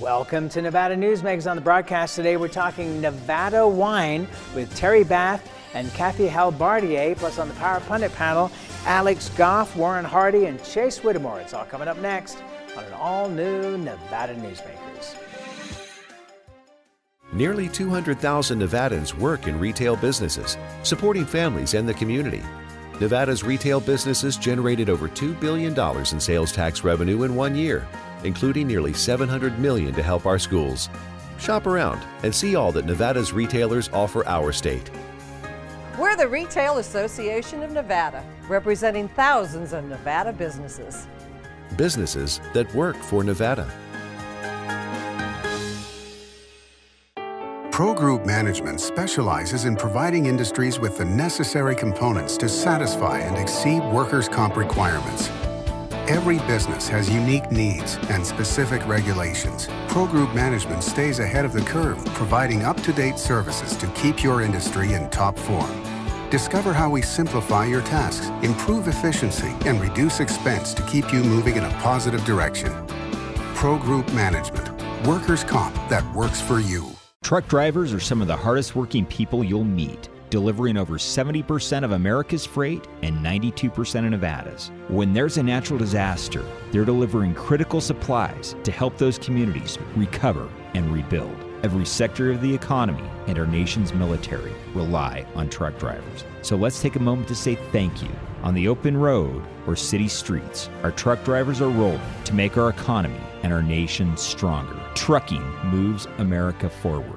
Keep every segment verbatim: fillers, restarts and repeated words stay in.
Welcome to Nevada Newsmakers. On the broadcast today, we're talking Nevada wine with Terry Bath and Kathy Halbardier, plus on the Power Pundit panel, Alex Goff, Warren Hardy, and Chase Whittemore. It's all coming up next on an all-new Nevada Newsmakers. Nearly two hundred thousand Nevadans work in retail businesses, supporting families and the community. Nevada's retail businesses generated over two billion dollars in sales tax revenue in one year, including nearly seven hundred million dollars to help our schools. Shop around and see all that Nevada's retailers offer our state. We're the Retail Association of Nevada, representing thousands of Nevada businesses. Businesses that work for Nevada. Pro Group Management specializes in providing industries with the necessary components to satisfy and exceed workers' comp requirements. Every business has unique needs and specific regulations. Pro Group Management stays ahead of the curve, providing up-to-date services to keep your industry in top form. Discover how we simplify your tasks, improve efficiency, and reduce expense to keep you moving in a positive direction. Pro Group Management. Workers' comp that works for you. Truck drivers are some of the hardest working people you'll meet, delivering over seventy percent of America's freight and ninety-two percent of Nevada's. When there's a natural disaster, they're delivering critical supplies to help those communities recover and rebuild. Every sector of the economy and our nation's military rely on truck drivers. So let's take a moment to say thank you. On the open road or city streets, our truck drivers are rolling to make our economy and our nation stronger. Trucking moves America forward.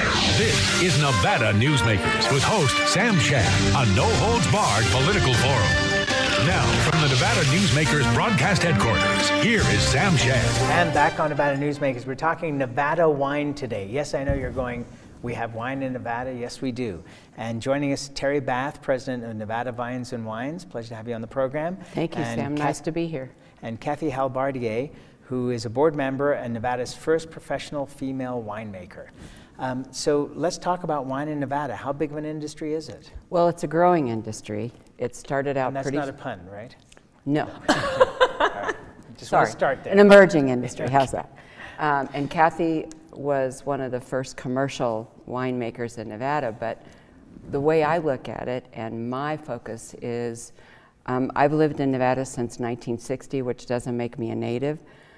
This is Nevada Newsmakers with host Sam Shad, a no-holds-barred political forum. Now, from the Nevada Newsmakers broadcast headquarters, here is Sam Shad. And back on Nevada Newsmakers, we're talking Nevada wine today. Yes, I know you're going, we have wine in Nevada. Yes, we do. And joining us, Terry Bath, president of Nevada Vines and Wines. Pleasure to have you on the program. Thank you, and Sam. Kath- nice to be here. And Kathy Halbardier, who is a board member and Nevada's first professional female winemaker. Um, so let's talk about wine in Nevada. How big of an industry is it? Well, it's a growing industry. It started out And that's pretty... not a pun, right? No. All right. Just Sorry. want to start there. An emerging industry. How's that? Um, and Kathy was one of the first commercial winemakers in Nevada, but the way I look at it and my focus is um, I've lived in Nevada since nineteen sixty, which doesn't make me a native,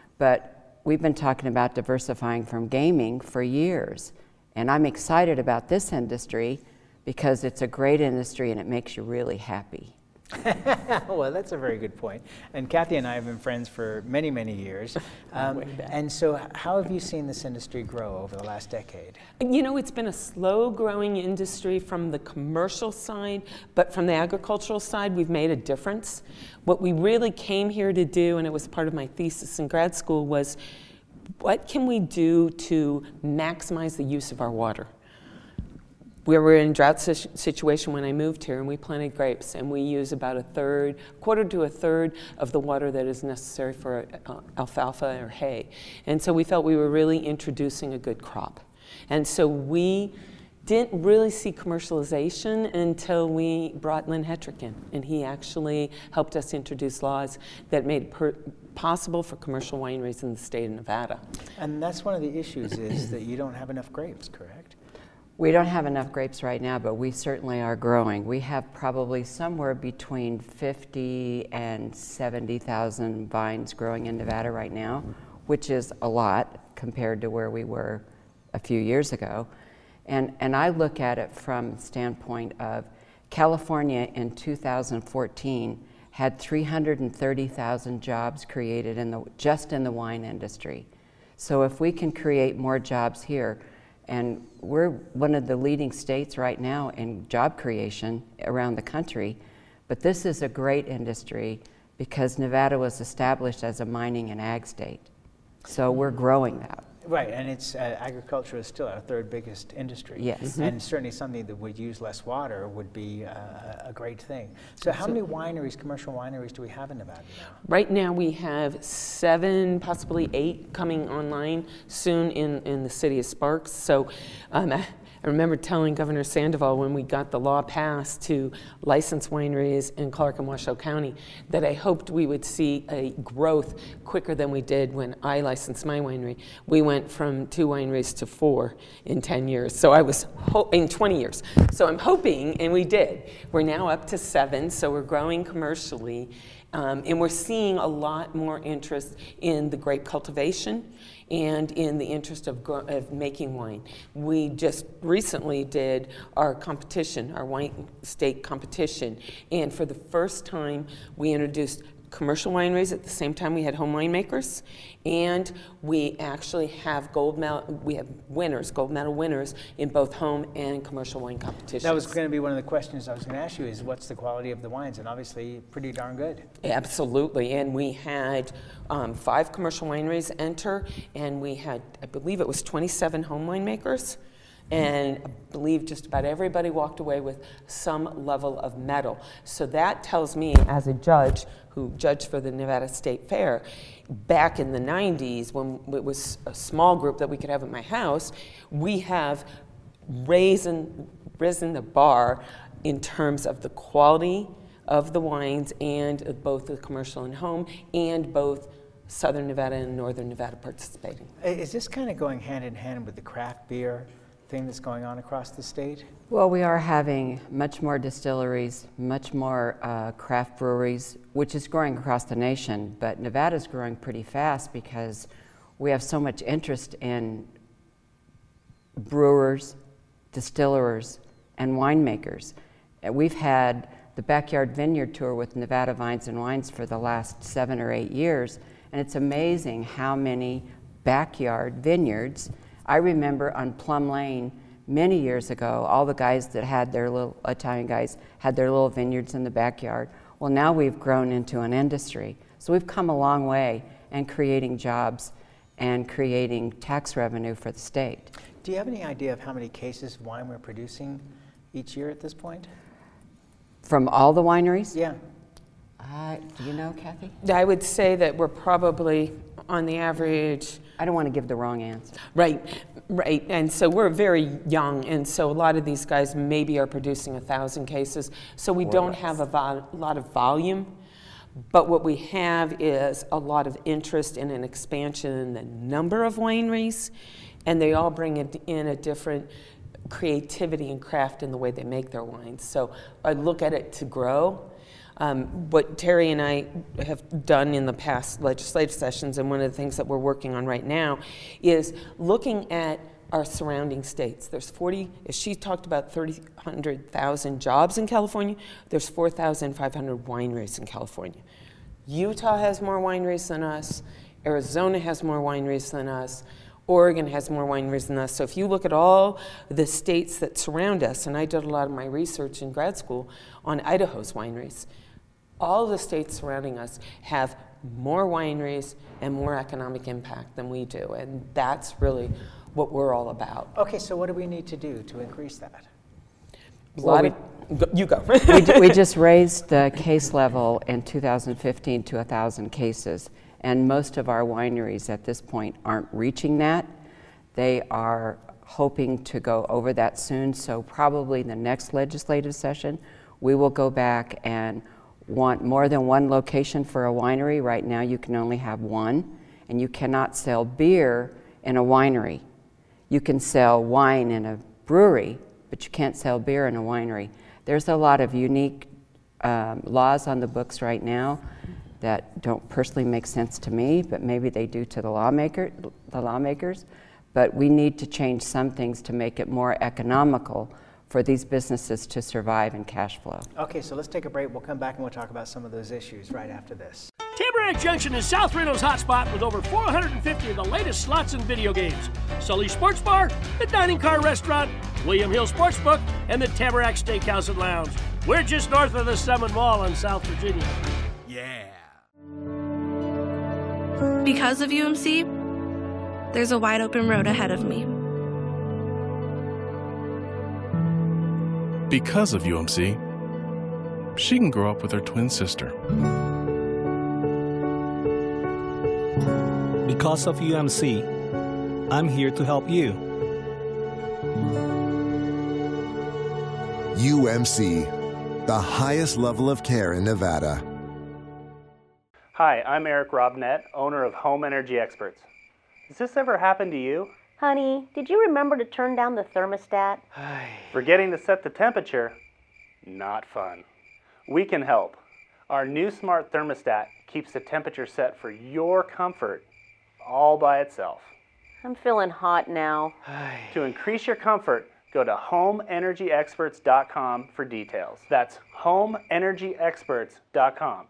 but we've been talking about diversifying from gaming for years. And I'm excited about this industry because it's a great industry and it makes you really happy. Well, that's a very good point. And Kathy and I have been friends for many, many years. Um, and so how have you seen this industry grow over the last decade? You know, it's been a slow growing industry from the commercial side, but from the agricultural side, we've made a difference. What we really came here to do, and it was part of my thesis in grad school, was what can we do to maximize the use of our water? We were in a drought situation when I moved here, and we planted grapes, and we use about a third, quarter to a third of the water that is necessary for uh, alfalfa or hay. And so we felt we were really introducing a good crop. And so we didn't really see commercialization until we brought Lynn Hetrick in, and he actually helped us introduce laws that made per possible for commercial wineries in the state of Nevada. And that's one of the issues is that you don't have enough grapes, correct? We don't have enough grapes right now, but we certainly are growing. We have probably somewhere between fifty and seventy thousand vines growing in Nevada right now, which is a lot compared to where we were a few years ago. And, and I look at it from the standpoint of California in two thousand fourteen had three hundred thirty thousand jobs created in the, just in the wine industry. So if we can create more jobs here, and we're one of the leading states right now in job creation around the country, but this is a great industry because Nevada was established as a mining and ag state. So we're growing that. Right, and it's uh, agriculture is still our third biggest industry. Yes. Mm-hmm. And certainly something that would use less water would be uh, a great thing. So how so, many wineries, commercial wineries, do we have in Nevada now? Right now we have seven, possibly eight coming online soon in, in the city of Sparks. So um, I remember telling Governor Sandoval when we got the law passed to license wineries in Clark and Washoe County that I hoped we would see a growth quicker than we did when I licensed my winery. We went from two wineries to four in ten years. So I was ho- in twenty years. So I'm hoping, and we did. We're now up to seven, so we're growing commercially. Um, and we're seeing a lot more interest in the grape cultivation and in the interest of, gro- of making wine. We just recently did our competition, our wine state competition, and for the first time we introduced commercial wineries at the same time we had home winemakers, and we actually have gold medal, we have winners, gold medal winners in both home and commercial wine competitions. That was going to be one of the questions I was going to ask you, is what's the quality of the wines? And obviously pretty darn good. Absolutely, and we had um, five commercial wineries enter, and we had, I believe it was twenty-seven home winemakers. And I believe just about everybody walked away with some level of medal. So that tells me, as a judge who judged for the Nevada State Fair, back in the nineties, when it was a small group that we could have at my house, we have risen, risen the bar in terms of the quality of the wines and both the commercial and home, and both Southern Nevada and Northern Nevada participating. Is this kind of going hand in hand with the craft beer thing that's going on across the state? Well, we are having much more distilleries, much more uh, craft breweries, which is growing across the nation, but Nevada's growing pretty fast because we have so much interest in brewers, distillers, and winemakers. And we've had the Backyard Vineyard Tour with Nevada Vines and Wines for the last seven or eight years, and it's amazing how many backyard vineyards. I remember on Plum Lane many years ago, all the guys that had their little, Italian guys, had their little vineyards in the backyard. Well, now we've grown into an industry. So we've come a long way in creating jobs and creating tax revenue for the state. Do you have any idea of how many cases of wine we're producing each year at this point? From all the wineries? Yeah. Uh, do you know, Kathy? I would say that we're probably on the average. I don't want to give the wrong answer. Right, right. And so we're very young, and so a lot of these guys maybe are producing a thousand cases. So we don't have a vo- lot of volume, but what we have is a lot of interest in an expansion in the number of wineries, and they all bring in a different creativity and craft in the way they make their wines. So I look at it to grow. Um, what Terry and I have done in the past legislative sessions, and one of the things that we're working on right now, is looking at our surrounding states. There's forty, as she talked about, thirty hundred thousand jobs in California. There's four thousand five hundred wineries in California. Utah has more wineries than us. Arizona has more wineries than us. Oregon has more wineries than us. So if you look at all the states that surround us, and I did a lot of my research in grad school on Idaho's wineries, all the states surrounding us have more wineries and more economic impact than we do, and that's really what we're all about. Okay, so what do we need to do to increase that? A lot Well, of, go- you go. we, d- we just raised the case level in two thousand fifteen to one thousand cases, and most of our wineries at this point aren't reaching that. They are hoping to go over that soon, so probably the next legislative session, we will go back and want more than one location for a winery. Right now you can only have one, and you cannot sell beer in a winery. You can sell wine in a brewery, but you can't sell beer in a winery. There's a lot of unique um, laws on the books right now that don't personally make sense to me, but maybe they do to the lawmaker, the lawmakers. But we need to change some things to make it more economical for these businesses to survive and cash flow. Okay, so let's take a break. We'll come back and we'll talk about some of those issues right after this. Tamarack Junction is South Reno's hotspot with over four hundred fifty of the latest slots and video games. Sully Sports Bar, the Dining Car Restaurant, William Hill Sportsbook, and the Tamarack Steakhouse and Lounge. We're just north of the Summit Mall in South Virginia. Yeah. Because of U M C, there's a wide open road ahead of me. Because of U M C, she can grow up with her twin sister. Because of U M C, I'm here to help you. U M C, the highest level of care in Nevada. Hi, I'm Eric Robnett, owner of Home Energy Experts. Has this ever happened to you? Honey, did you remember to turn down the thermostat? Forgetting to set the temperature? Not fun. We can help. Our new smart thermostat keeps the temperature set for your comfort all by itself. I'm feeling hot now. To increase your comfort, go to home energy experts dot com for details. That's home energy experts dot com.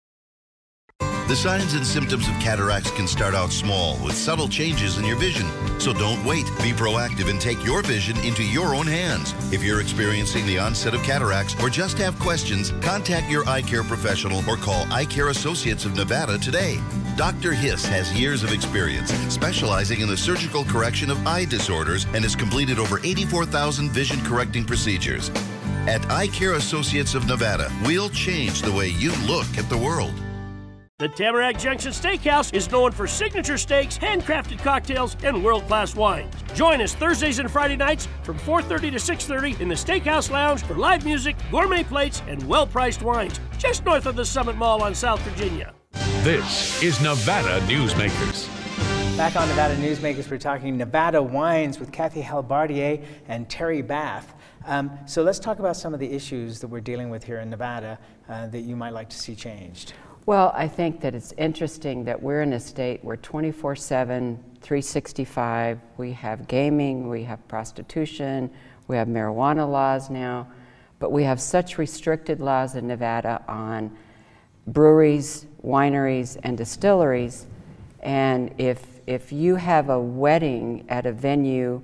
The signs and symptoms of cataracts can start out small with subtle changes in your vision. So don't wait. Be proactive and take your vision into your own hands. If you're experiencing the onset of cataracts or just have questions, contact your eye care professional or call Eye Care Associates of Nevada today. Doctor Hiss has years of experience specializing in the surgical correction of eye disorders and has completed over eighty-four thousand vision correcting procedures. At Eye Care Associates of Nevada, we'll change the way you look at the world. The Tamarack Junction Steakhouse is known for signature steaks, handcrafted cocktails, and world-class wines. Join us Thursdays and Friday nights from four thirty to six thirty in the Steakhouse Lounge for live music, gourmet plates, and well-priced wines, just north of the Summit Mall on South Virginia. This is Nevada Newsmakers. Back on Nevada Newsmakers, we're talking Nevada wines with Kathy Halbardier and Terry Bath. Um, so let's talk about some of the issues that we're dealing with here in Nevada uh, that you might like to see changed. Well, I think that it's interesting that we're in a state where twenty-four seven, three sixty-five, we have gaming, we have prostitution, we have marijuana laws now, but we have such restricted laws in Nevada on breweries, wineries, and distilleries. And if, if you have a wedding at a venue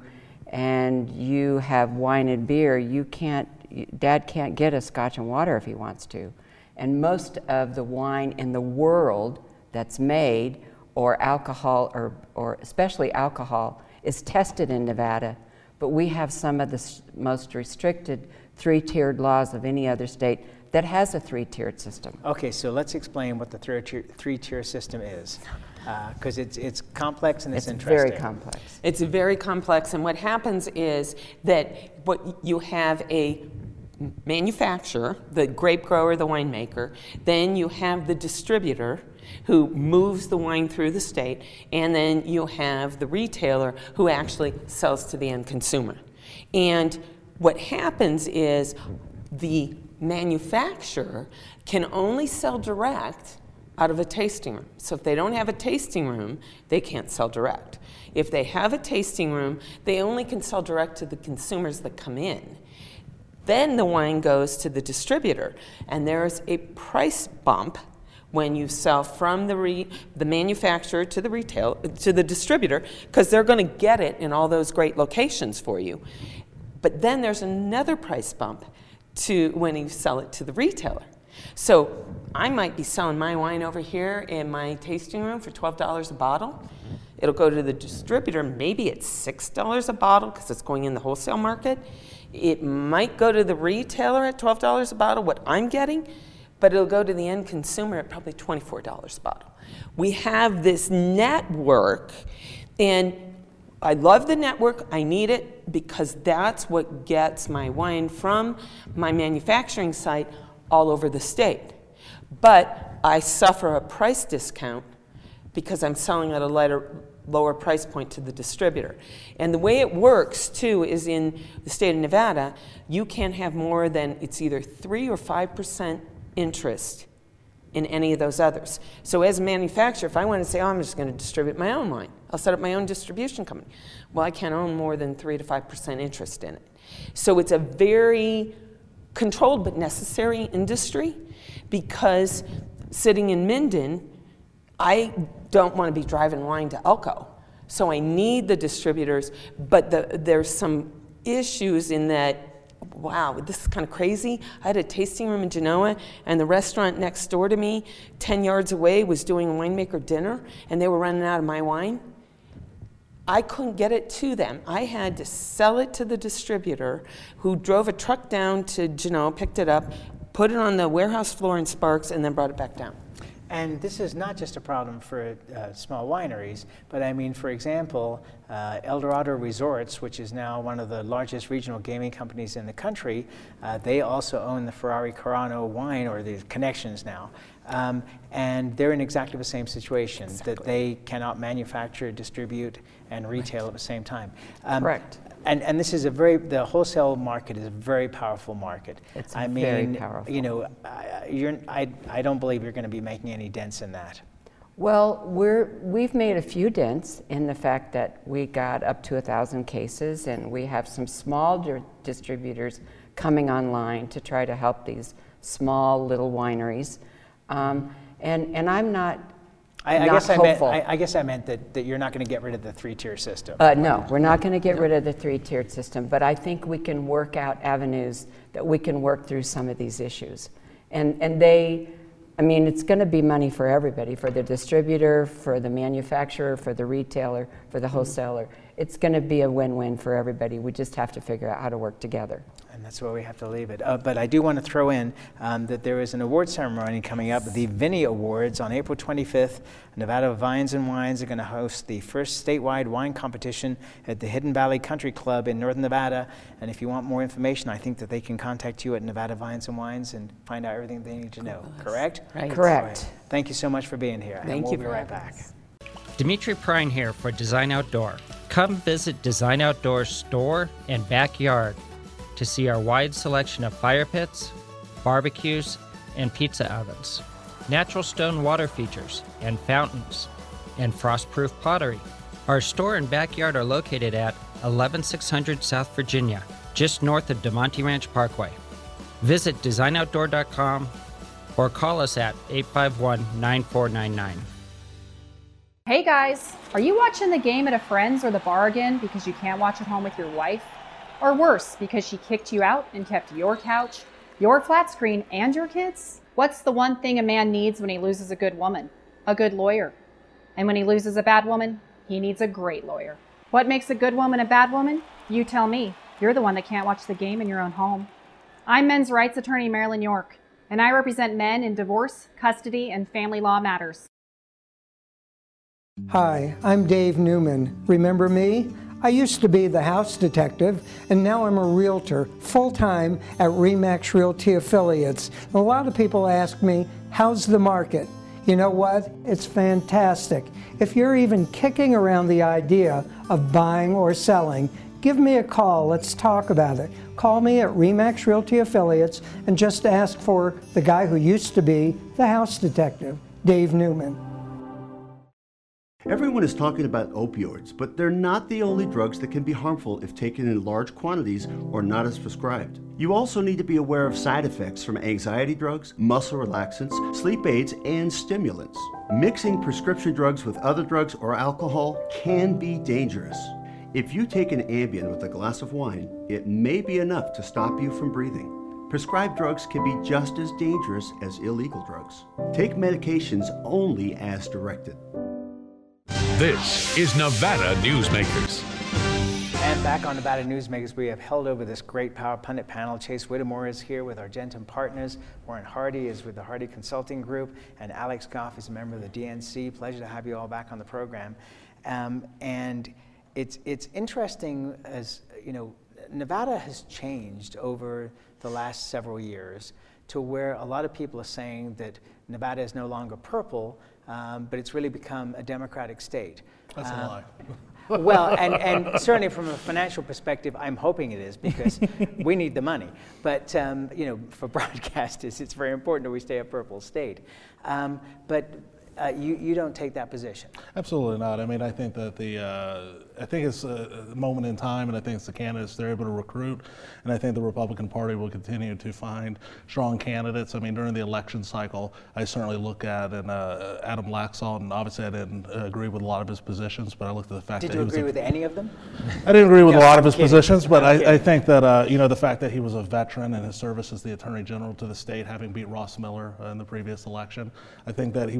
and you have wine and beer, you can't, Dad can't get a scotch and water if he wants to. And most of the wine in the world that's made, or alcohol, or, or especially alcohol, is tested in Nevada. But we have some of the most restricted three-tiered laws of any other state that has a three-tiered system. Okay, so let's explain what the three-tier, three-tier system is, because uh, it's, it's complex and it's, it's interesting. Very complex. It's very complex, and what happens is that what you have a manufacturer, the grape grower, the winemaker, then you have the distributor who moves the wine through the state, and then you have the retailer who actually sells to the end consumer. And what happens is the manufacturer can only sell direct out of a tasting room. So if they don't have a tasting room, they can't sell direct. If they have a tasting room, they only can sell direct to the consumers that come in. Then the wine goes to the distributor, and there's a price bump when you sell from the re, the manufacturer to the retail to the distributor, because they're going to get it in all those great locations for you. But then there's another price bump to when you sell it to the retailer. So I might be selling my wine over here in my tasting room for twelve dollars a bottle. It'll go to the distributor, maybe it's six dollars a bottle because it's going in the wholesale market. It might go to the retailer at twelve dollars a bottle, what I'm getting, but it'll go to the end consumer at probably twenty-four dollars a bottle. We have this network, and I love the network. I need it because that's what gets my wine from my manufacturing site all over the state. But I suffer a price discount because I'm selling at a lighter, lower price point to the distributor. And the way it works too is in the state of Nevada, you can't have more than, it's either three or five percent interest in any of those others. So as a manufacturer, if I want to say, oh, I'm just going to distribute my own wine, I'll set up my own distribution company. Well, I can't own more than three to five percent interest in it. So it's a very controlled but necessary industry, because sitting in Minden, I don't want to be driving wine to Elko. So I need the distributors, but the, there's some issues in that, wow, this is kind of crazy. I had a tasting room in Genoa, and the restaurant next door to me, ten yards away, was doing a winemaker dinner, and they were running out of my wine. I couldn't get it to them. I had to sell it to the distributor, who drove a truck down to Genoa, picked it up, put it on the warehouse floor in Sparks, and then brought it back down. And this is not just a problem for uh, small wineries, but I mean, for example, uh, Eldorado Resorts, which is now one of the largest regional gaming companies in the country, uh, they also own the Ferrari Carano wine, or the connections now. Um, and they're in exactly the same situation, exactly. that they cannot manufacture, distribute, and retail right. at the same time. Um, Correct. And, and this is a very, the wholesale market is a very powerful market. It's I mean, very powerful. You know, I, you're, I, I don't believe you're going to be making any dents in that. Well, we're, we've made a few dents in the fact that we got up to a thousand cases, and we have some small di distributors coming online to try to help these small little wineries. Um, and, and I'm not I, I, not guess I, meant, I, I guess I meant that, that you're not going to get rid of the three-tier system. Uh, no, we're not going to get no. rid of the three-tiered system, but I think we can work out avenues that we can work through some of these issues. And, and they, I mean, it's going to be money for everybody, for the distributor, for the manufacturer, for the retailer, for the wholesaler. It's going to be a win-win for everybody. We just have to figure out how to work together. And that's where we have to leave it. Uh, but I do want to throw in um, that there is an award ceremony coming up, the Vinny Awards, on April twenty-fifth. Nevada Vines and Wines are going to host the first statewide wine competition at the Hidden Valley Country Club in Northern Nevada. And if you want more information, I think that they can contact you at Nevada Vines and Wines and find out everything they need to know. Correct? Right. Correct. Right. Thank you so much for being here. Thank and we'll you. be right back. Dimitri Prine here for Design Outdoor. Come visit Design Outdoor's store and backyard to see our wide selection of fire pits, barbecues, and pizza ovens, natural stone water features and fountains, and frost-proof pottery. Our store and backyard are located at eleven six hundred South Virginia, just north of DeMonte Ranch Parkway. Visit design outdoor dot com or call us at eight five one, nine four nine nine. Hey guys, are you watching the game at a friend's or the bar again because you can't watch at home with your wife? Or worse, because she kicked you out and kept your couch, your flat screen, and your kids? What's the one thing a man needs when he loses a good woman? A good lawyer. And when he loses a bad woman, he needs a great lawyer. What makes a good woman a bad woman? You tell me. You're the one that can't watch the game in your own home. I'm men's rights attorney Marilyn York, and I represent men in divorce, custody, and family law matters. Hi, I'm Dave Newman. Remember me? I used to be the house detective, and now I'm a realtor, full-time at RE/MAX Realty Affiliates. And a lot of people ask me, how's the market? You know what? It's fantastic. If you're even kicking around the idea of buying or selling, give me a call. Let's talk about it. Call me at RE/MAX Realty Affiliates and just ask for the guy who used to be the house detective, Dave Newman. Everyone is talking about opioids, but they're not the only drugs that can be harmful if taken in large quantities or not as prescribed. You also need to be aware of side effects from anxiety drugs, muscle relaxants, sleep aids, and stimulants. Mixing prescription drugs with other drugs or alcohol can be dangerous. If you take an Ambien with a glass of wine, it may be enough to stop you from breathing. Prescribed drugs can be just as dangerous as illegal drugs. Take medications only as directed. This is Nevada Newsmakers. And back on Nevada Newsmakers, we have held over this great Power Pundit panel. Chase Whittemore is here with Argentum Partners. Warren Hardy is with the Hardy Consulting Group. And Alex Goff is a member of the D N C. Pleasure to have you all back on the program. Um, and it's, it's interesting as, you know, Nevada has changed over the last several years to where a lot of people are saying that Nevada is no longer purple, um, but it's really become a democratic state. That's uh, a lie. Well, and, and certainly from a financial perspective, I'm hoping it is because we need the money. But, um, you know, for broadcasters, it's very important that we stay a purple state. Um, but uh, you, you don't take that position. Absolutely not. I mean, I think that the, uh, I think it's a moment in time, and I think it's the candidates they're able to recruit, and I think the Republican Party will continue to find strong candidates. I mean, during the election cycle, I certainly look at and uh, Adam Laxalt, and obviously I didn't uh, agree with a lot of his positions, but I looked at the fact Did that you he was agree a, with any of them? I didn't agree with no, a lot I'm of his kidding. positions, but I, I think that uh, you know, the fact that he was a veteran and his service as the Attorney General to the state, having beat Ross Miller uh, in the previous election, I think that he was a strong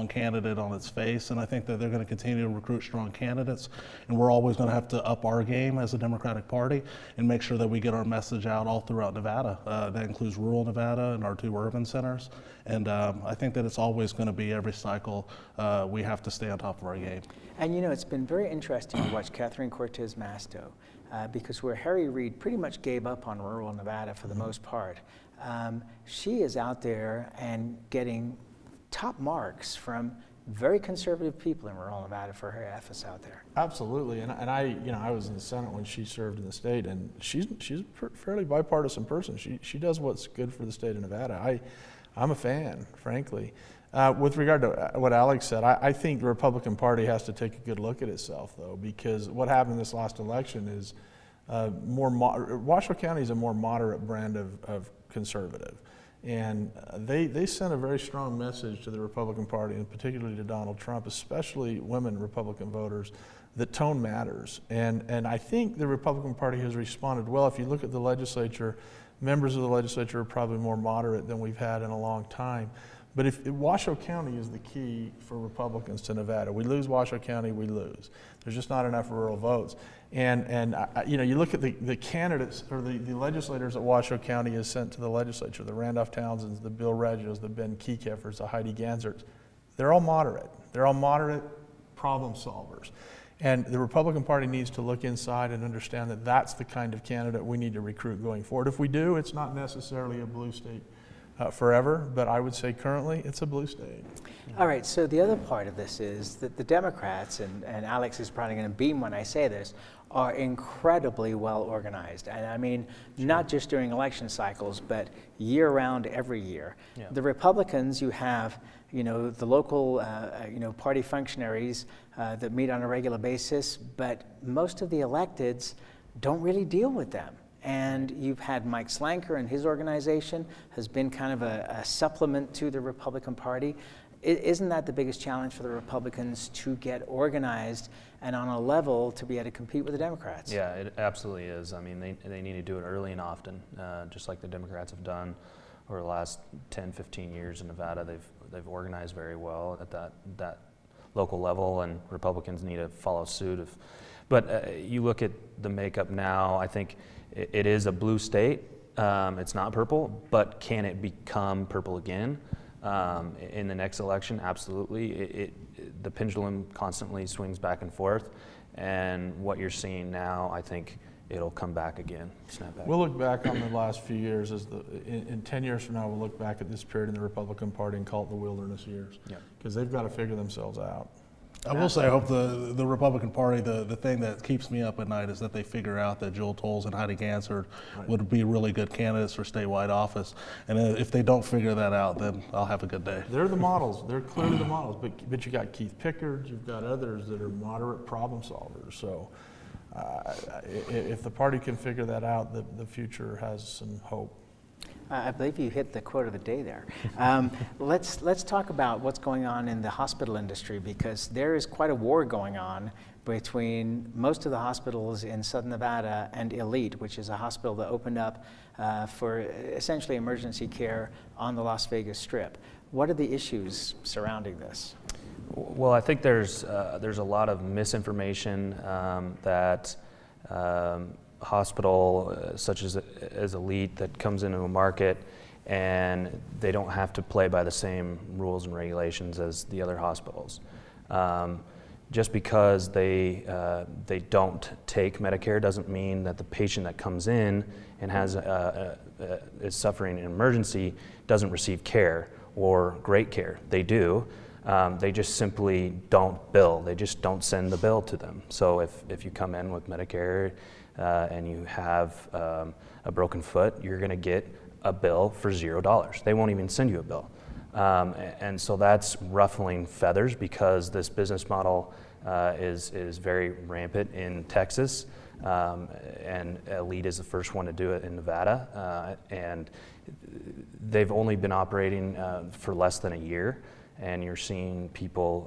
strong candidate on its face, and I think that they're going to continue to recruit strong candidates, and we're always going to have to up our game as a Democratic Party and make sure that we get our message out all throughout Nevada. Uh, that includes rural Nevada and our two urban centers, and um, I think that it's always going to be every cycle uh, we have to stay on top of our game. And you know, it's been very interesting to watch Catherine Cortez Masto, uh, because where Harry Reid pretty much gave up on rural Nevada for the mm-hmm. most part, um, she is out there and getting top marks from very conservative people in rural Nevada for her efforts out there. Absolutely, and, and I, you know, I was in the Senate when she served in the state, and she's she's a fairly bipartisan person. She she does what's good for the state of Nevada. I, I'm a fan, frankly. Uh, with regard to what Alex said, I, I think the Republican Party has to take a good look at itself, though, because what happened this last election is uh, more. Mo Washoe County is a more moderate brand of, of conservative. And they, they sent a very strong message to the Republican Party, and particularly to Donald Trump, especially women Republican voters, that tone matters. And, and I think the Republican Party has responded well. If you look at the legislature, members of the legislature are probably more moderate than we've had in a long time. But if, if Washoe County is the key for Republicans to Nevada. We lose Washoe County, we lose. There's just not enough rural votes. And, and uh, you know, you look at the, the candidates, or the, the legislators that Washoe County has sent to the legislature, the Randolph Townsends, the Bill Reggios, the Ben Kekeffers, the Heidi Ganserts, they're all moderate. They're all moderate problem solvers. And the Republican Party needs to look inside and understand that that's the kind of candidate we need to recruit going forward. If we do, it's not necessarily a blue state Uh, forever, but I would say currently it's a blue state. All right, so the other part of this is that the Democrats, and, and Alex is probably going to beam when I say this, are incredibly well organized. And I mean, sure. not just during election cycles, but year-round, every year. Yeah. The Republicans, you have, you know, the local, uh, you know, party functionaries uh, that meet on a regular basis, but most of the electeds don't really deal with them. And you've had Mike Slanker and his organization has been kind of a, a supplement to the Republican Party. I, isn't that the biggest challenge for the Republicans, to get organized and on a level to be able to compete with the Democrats? Yeah, it absolutely is. I mean, they, they need to do it early and often, uh, just like the Democrats have done over the last ten, fifteen years in Nevada. They've, they've organized very well at that, that local level, and Republicans need to follow suit. If, but uh, you look at the makeup now, I think it is a blue state. Um, it's not purple, but can it become purple again um, in the next election? Absolutely. It, it, the pendulum constantly swings back and forth, and what you're seeing now, I think it'll come back again, snap back. We'll look back on the last few years as the, in, in ten years from now, we'll look back at this period in the Republican Party and call it the wilderness years, because they've got to figure themselves out. I will say, I hope the, the Republican Party, the, the thing that keeps me up at night is that they figure out that Joel Tolles and Heidi Gansert right. would be really good candidates for statewide office. And if they don't figure that out, then I'll have a good day. They're the models. They're clearly the models. But, but you got Keith Pickard, you've got others that are moderate problem solvers. So uh, if the party can figure that out, the, the future has some hope. Uh, I believe you hit the quote of the day there. Um, let's let's talk about what's going on in the hospital industry, because there is quite a war going on between most of the hospitals in Southern Nevada and Elite, which is a hospital that opened up uh, for essentially emergency care on the Las Vegas Strip. What are the issues surrounding this? Well, I think there's uh, there's a lot of misinformation um, that. Um, hospital uh, such as as Elite that comes into a market, and they don't have to play by the same rules and regulations as the other hospitals. Um, just because they uh, they don't take Medicare doesn't mean that the patient that comes in and has uh, uh, is suffering an emergency doesn't receive care or great care. They do. Um, they just simply don't bill. They just don't send the bill to them. So if if you come in with Medicare Uh, and you have um, a broken foot, you're going to get a bill for zero dollars. They won't even send you a bill. Um, and so that's ruffling feathers, because this business model uh, is, is very rampant in Texas, um, and Elite is the first one to do it in Nevada. Uh, and they've only been operating uh, for less than a year, and you're seeing people,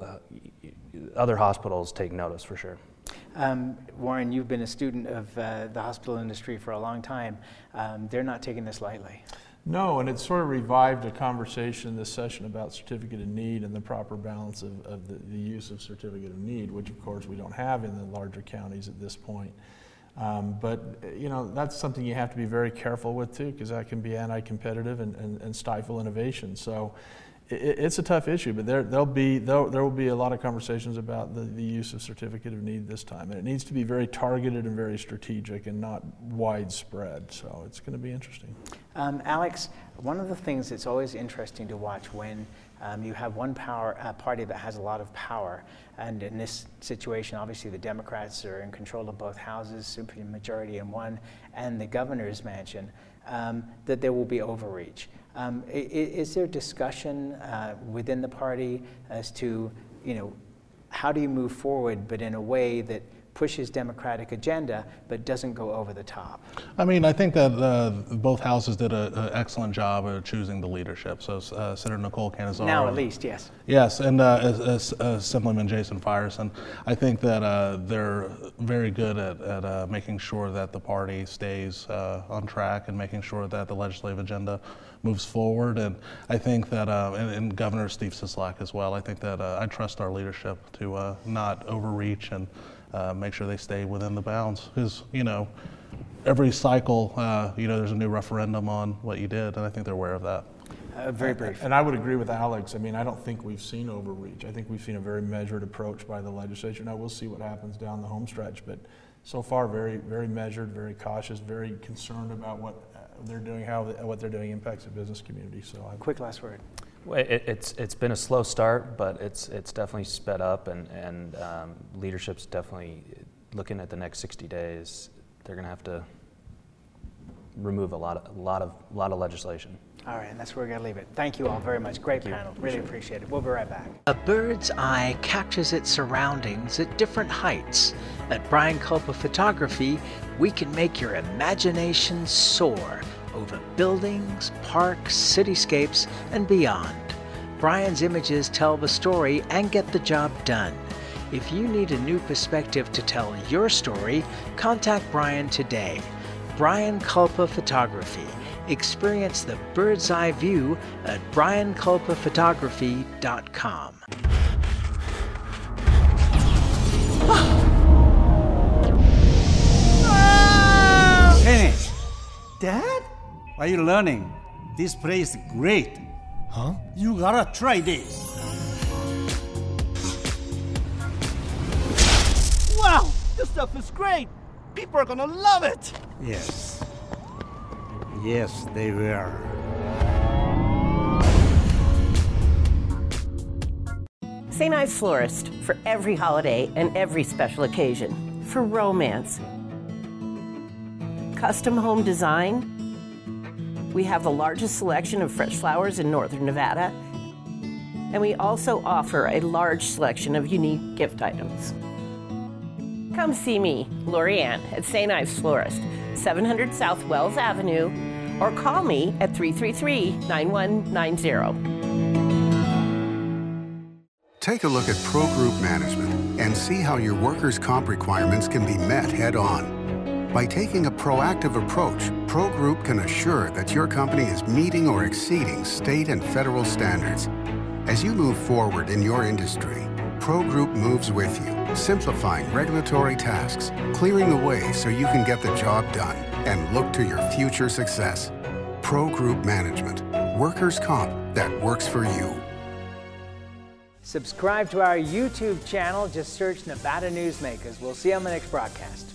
uh, other hospitals take notice for sure. Um, Warren, you've been a student of uh, the hospital industry for a long time. Um, they're not taking this lightly. No, and it sort of revived a conversation this session about certificate of need and the proper balance of, of the, the use of certificate of need, which of course we don't have in the larger counties at this point. Um, but you know, that's something you have to be very careful with too, because that can be anti-competitive and, and, and stifle innovation. So it, it's a tough issue, but there, there'll be, there'll, there will be a lot of conversations about the, the use of certificate of need this time. And it needs to be very targeted and very strategic and not widespread. So it's going to be interesting. Um, Alex, one of the things that's always interesting to watch when um, you have one power uh, party that has a lot of power, and in this situation, obviously the Democrats are in control of both houses, super majority in one, and the governor's mansion, um, that there will be overreach. Um, is, is there discussion uh, within the party as to, you know, how do you move forward, but in a way that pushes Democratic agenda, but doesn't go over the top? I mean, I think that uh, both houses did an excellent job of choosing the leadership. So uh, Senator Nicole Canizaro. Now at least, yes. Yes, and uh, as, as, uh, Assemblyman Jason Fyerson. I think that uh, they're very good at, at uh, making sure that the party stays uh, on track and making sure that the legislative agenda moves forward. And I think that, uh, and, and Governor Steve Sisolak as well, I think that uh, I trust our leadership to uh, not overreach and Uh, make sure they stay within the bounds, because you know, every cycle, uh, you know, there's a new referendum on what you did, and I think they're aware of that. Uh, very brief. And I would agree with Alex. I mean, I don't think we've seen overreach. I think we've seen a very measured approach by the legislature. Now we'll see what happens down the home stretch, but so far, very, very measured, very cautious, very concerned about what they're doing, how the, what they're doing impacts the business community. So, I, quick last word. Well, it, it's it's been a slow start, but it's it's definitely sped up, and and um, leadership's definitely looking at the next sixty days. They're going to have to remove a lot of a lot of lot of legislation. All right, and that's where we're going to leave it. Thank you all very much. Great Thank panel. You. Really appreciate it. We'll be right back. A bird's eye captures its surroundings at different heights. At Brian Culpa Photography, we can make your imagination soar over buildings, parks, cityscapes, and beyond. Brian's images tell the story and get the job done. If you need a new perspective to tell your story, contact Brian today. Brian Culpa Photography. Experience the bird's eye view at brian culpa photography dot com. Kenny! Dad? Are you learning? This place is great. Huh? You gotta try this. Wow! This stuff is great! People are gonna love it! Yes. Yes, they will. Saint Ives Florist, for every holiday and every special occasion. For romance. Custom home design. We have the largest selection of fresh flowers in northern Nevada. And we also offer a large selection of unique gift items. Come see me, Lori Ann, at Saint Ives Florist, seven hundred South Wells Avenue, or call me at three three three, nine one nine zero. Take a look at Pro Group Management and see how your workers' comp requirements can be met head-on. By taking a proactive approach, Pro Group can assure that your company is meeting or exceeding state and federal standards. As you move forward in your industry, Pro Group moves with you, simplifying regulatory tasks, clearing the way so you can get the job done and look to your future success. Pro Group Management, workers' comp that works for you. Subscribe to our YouTube channel. Just search Nevada Newsmakers. We'll see you on the next broadcast.